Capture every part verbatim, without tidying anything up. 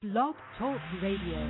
Blog Talk Radio.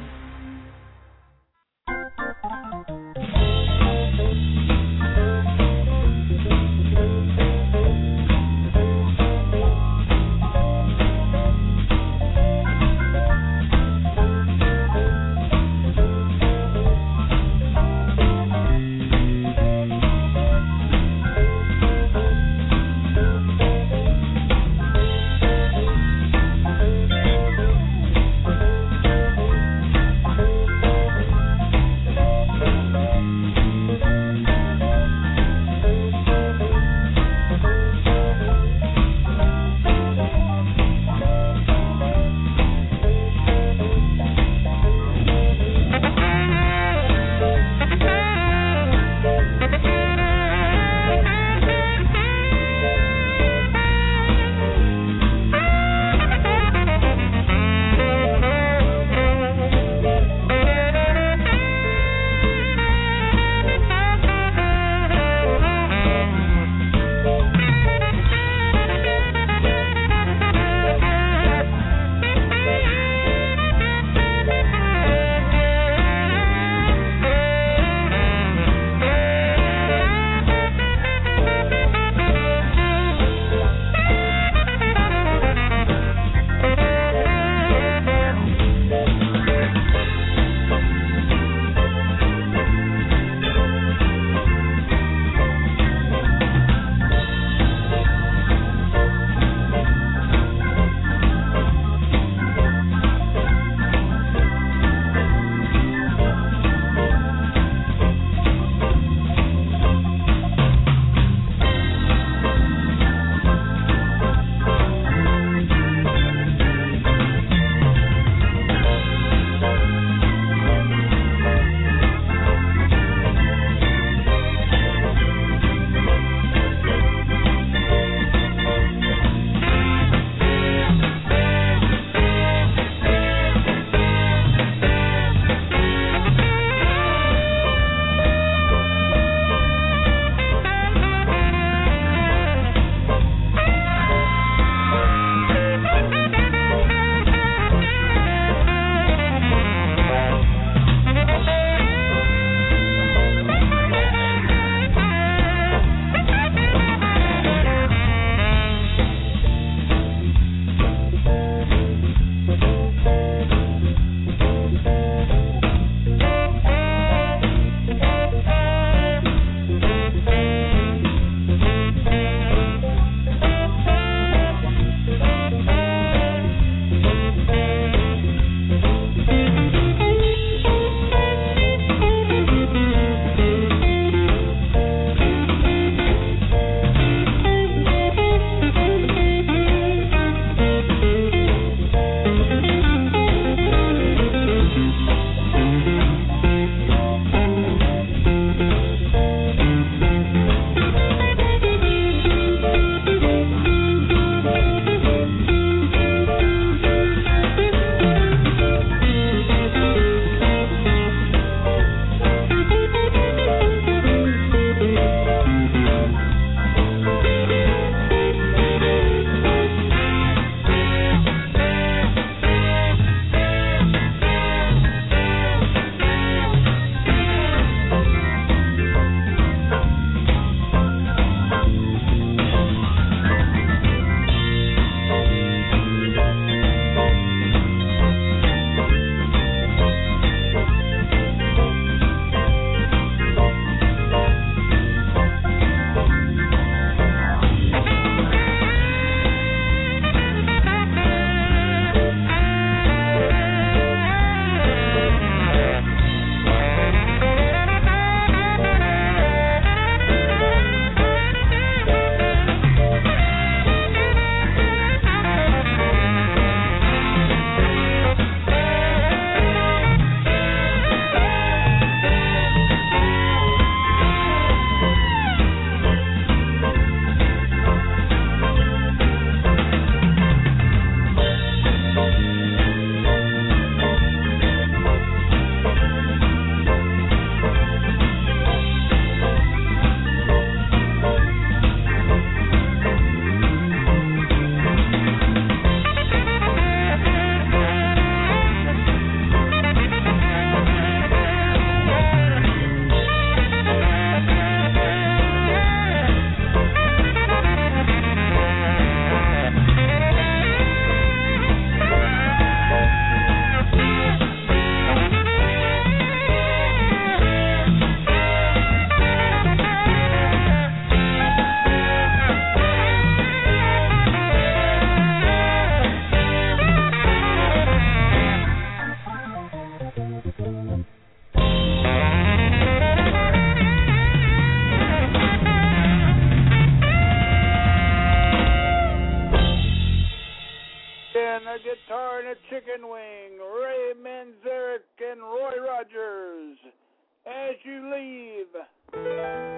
Chicken Wing, Ray Manzarek, and Roy Rogers. As you leave.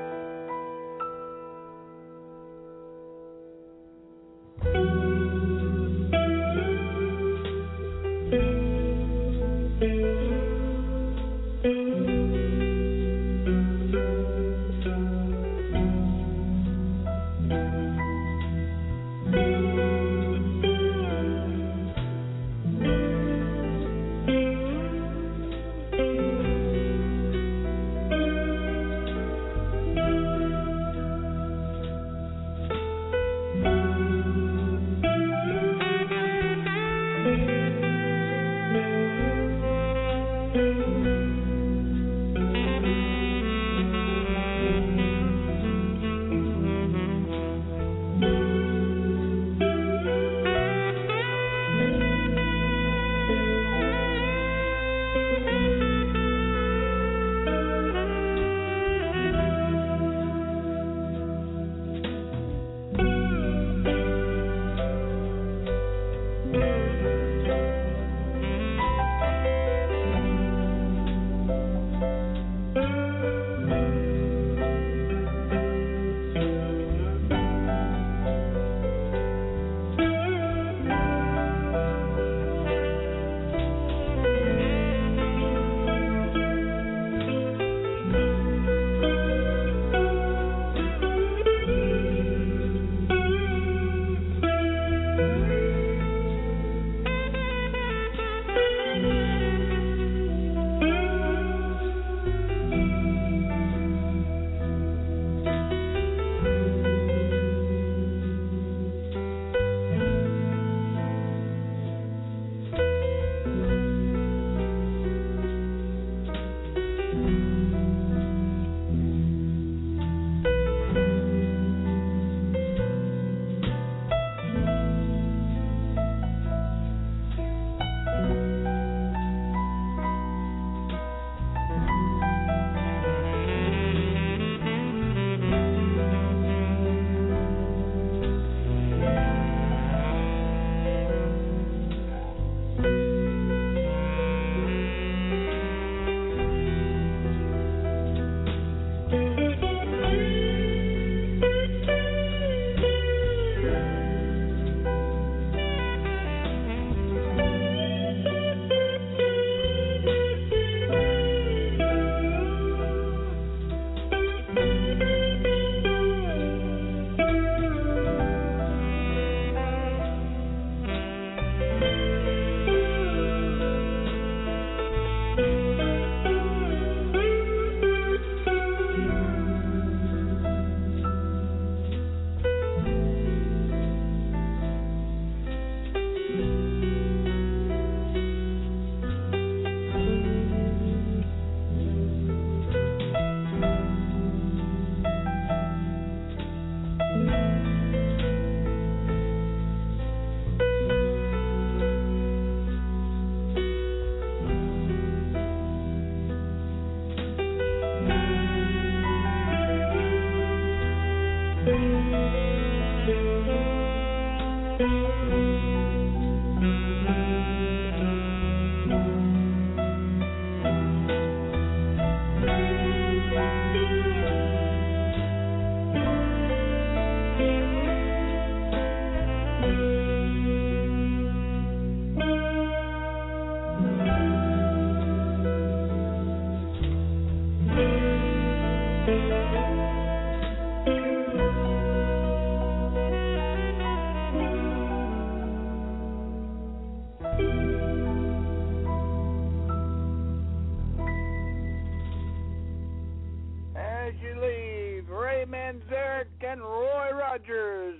As you leave, Ray Manzarek and Roy Rogers,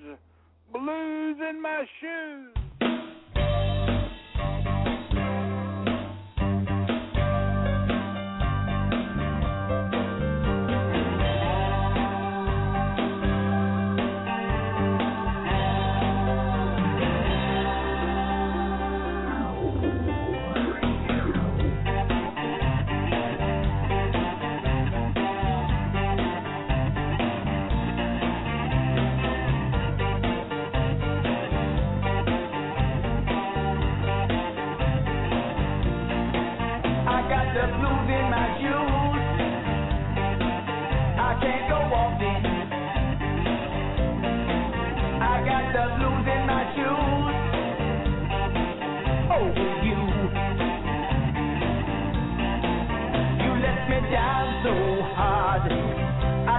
Blues in My Shoes.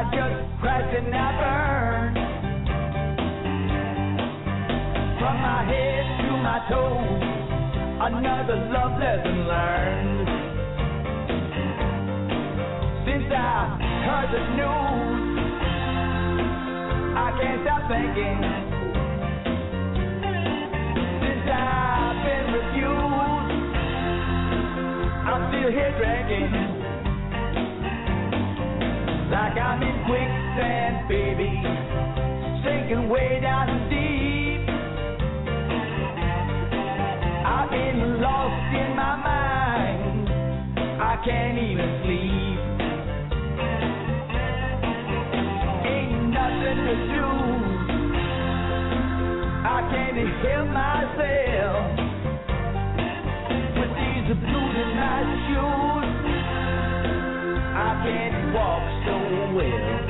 just crashed and I burned. From my head to my toes, another love lesson learned. Since I heard the news, I can't stop thinking. Since I've been refused, I'm still here drinking. Like I'm in quicksand, baby, sinking way down deep. I've been lost in my mind, I can't even sleep. Ain't nothing to do, I can't help myself. With these blues in my shoes, I can't walk so well.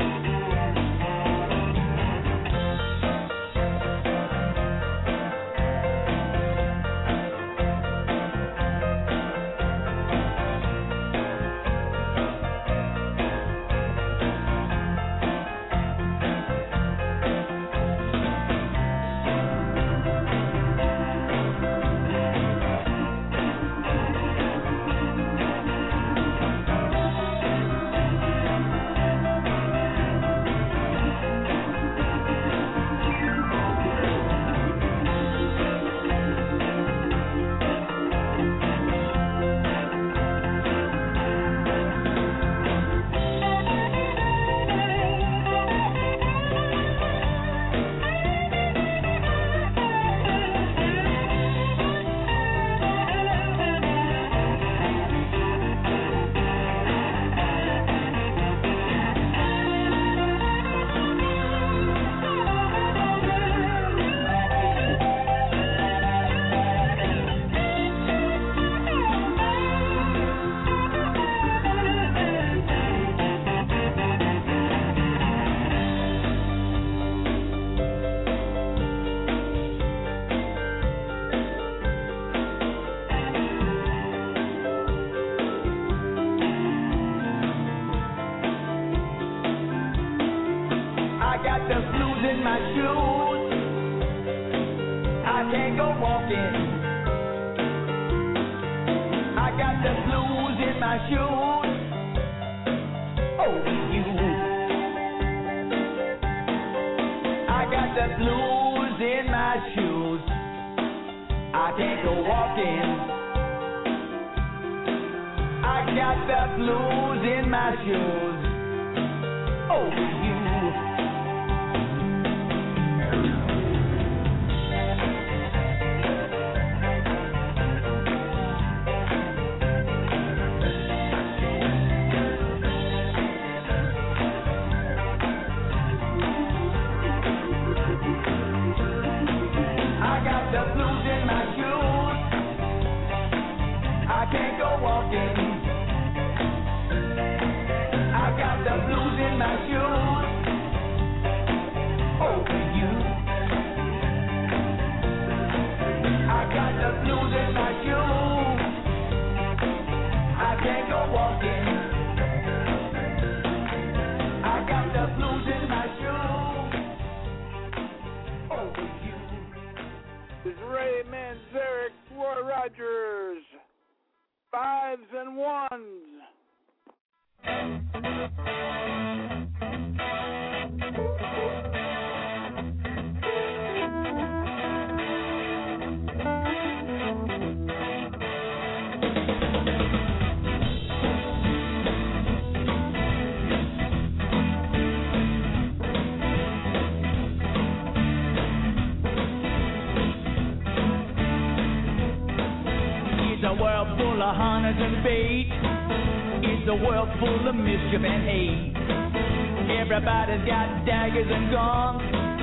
Everybody's got daggers and guns,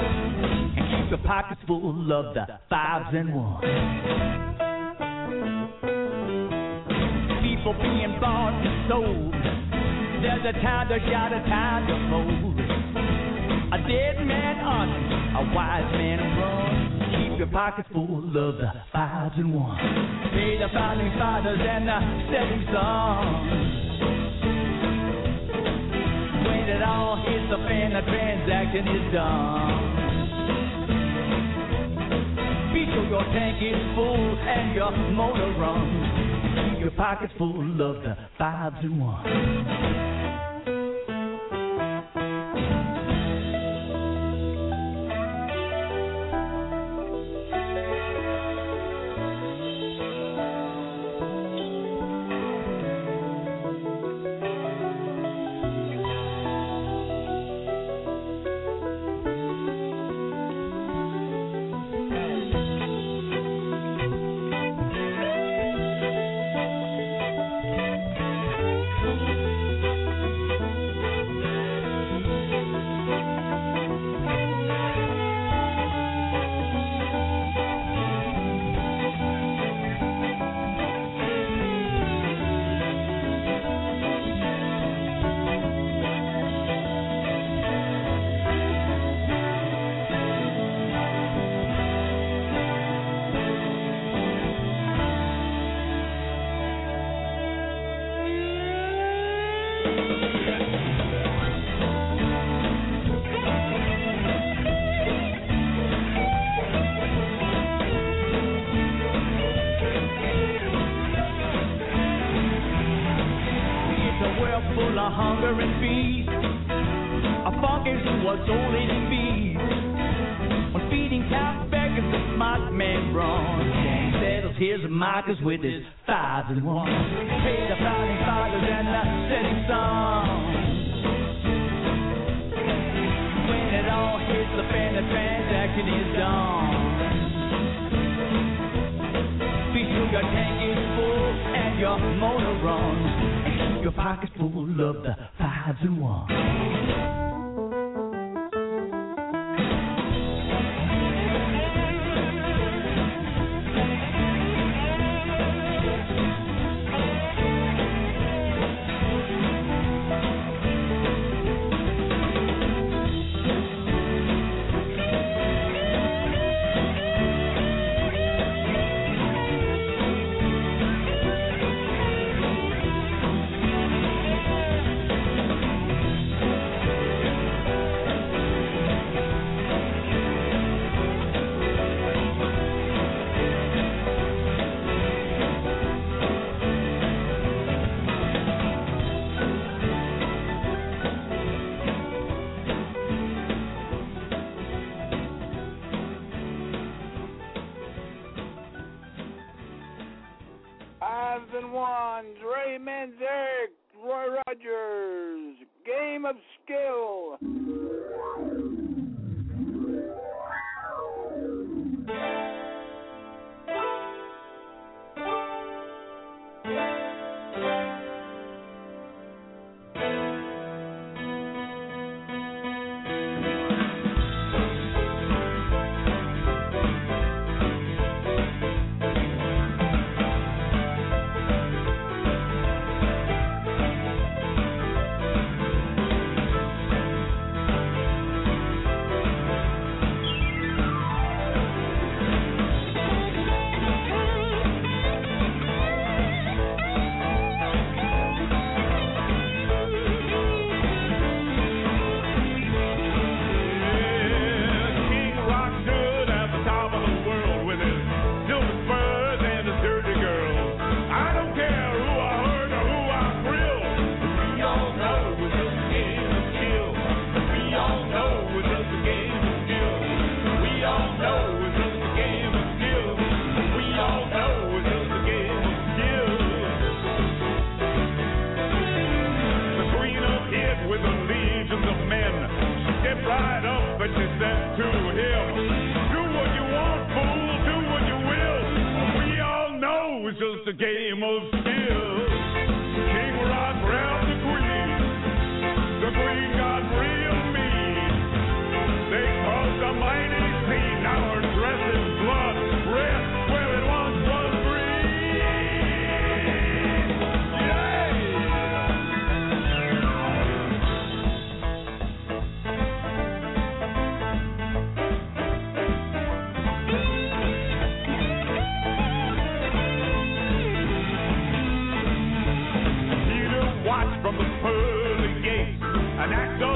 and keep your pockets full of the fives and ones. People being bought and sold. There's a time to shout, a time to fold. A dead man honest, a wise man runs. Keep your pockets full of the fives and ones. Pay the founding fathers and the setting sons. When the it all hits the fan, the transaction is done. Be sure your tank is full and your motor runs. Keep your pockets full of the fives and ones. Marcus with his fives and ones. Pay the founding fathers and the setting songs. When it all hits the fan, the transaction is done. Be sure your tank is full and your motor runs. And keep your pockets full of the fives and ones. From the pearly gates, an act of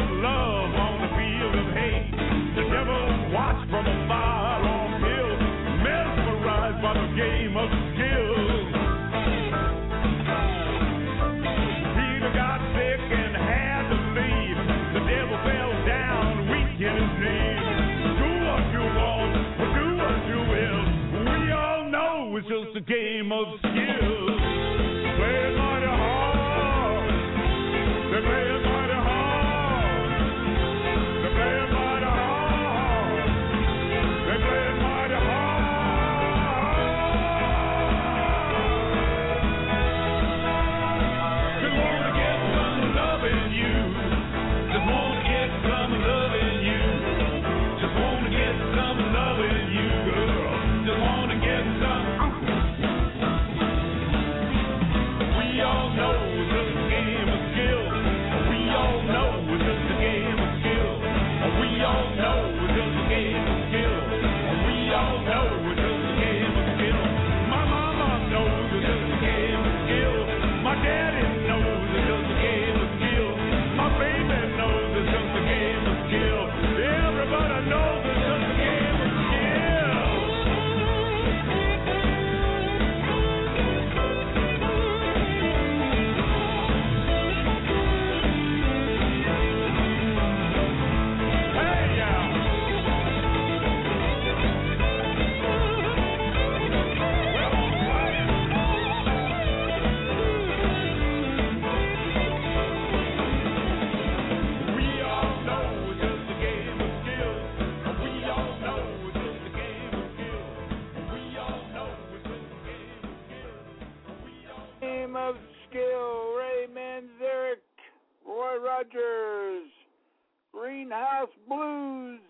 game of skill. Ray Manzarek, Roy Rogers, Greenhouse Blues.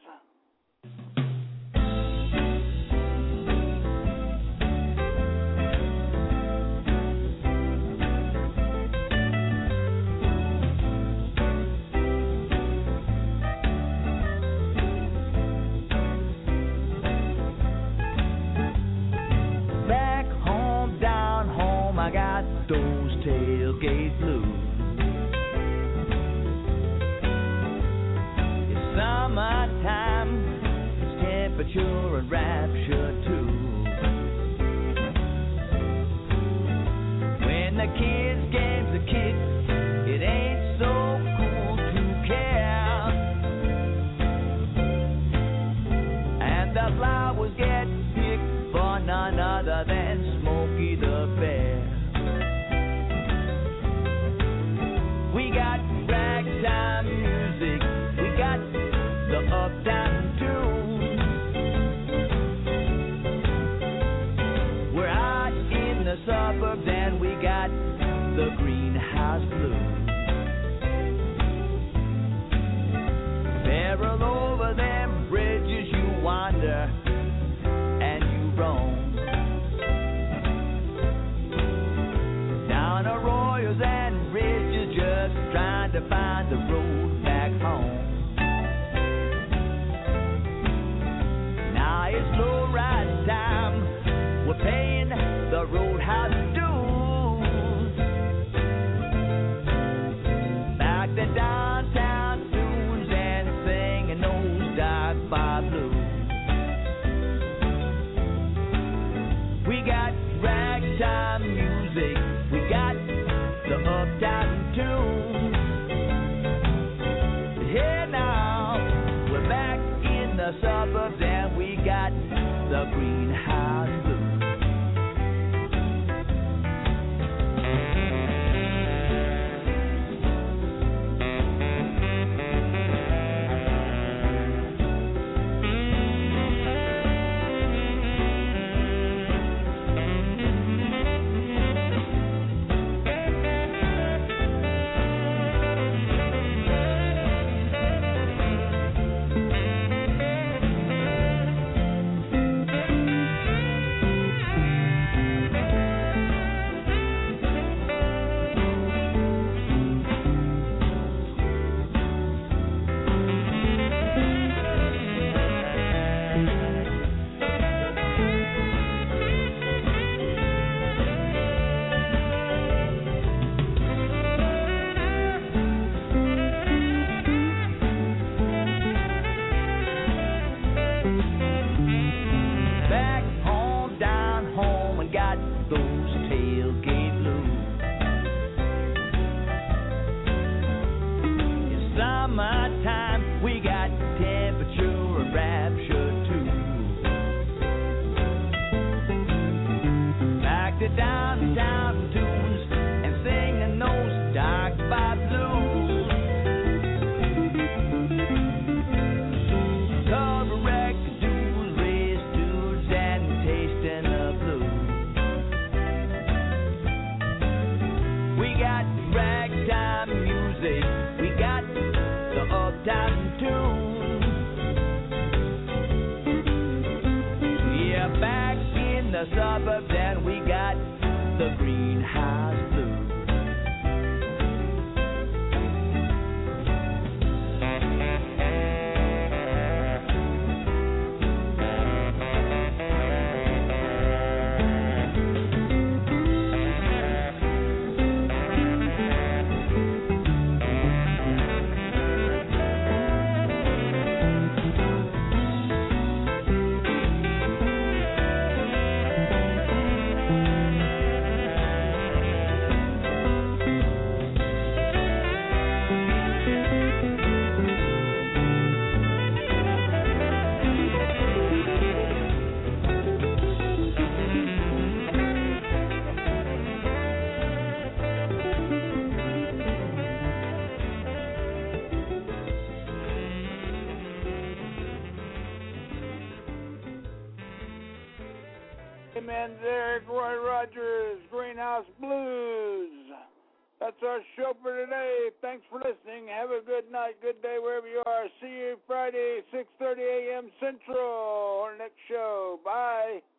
I got those tailgate blues. It's summertime, it's temperature and rapture too. When the kids' game's a kick, it ain't so cool to care. And the flowers get picked for none other than Smokey the Bear. We got ragtime music, we got the uptown tunes. We're out in the suburbs and we got the Greenhouse Blues. Barrel over them bridges you wander and you roam. Down arroyos and ridges just trying to find the road back home. Now it's low ride time, we're paying the roadhouse dues. Back to downtown tunes and singing those dark bar blues. We got ragtime music, we got the uptown tunes. Hey now, we're back in the suburbs and we got the Greenhouse Blues. Grindhouse Blues. That's our show for today. Thanks for listening. Have a good night, good day, wherever you are. See you Friday, six thirty a.m. Central, our next show. Bye.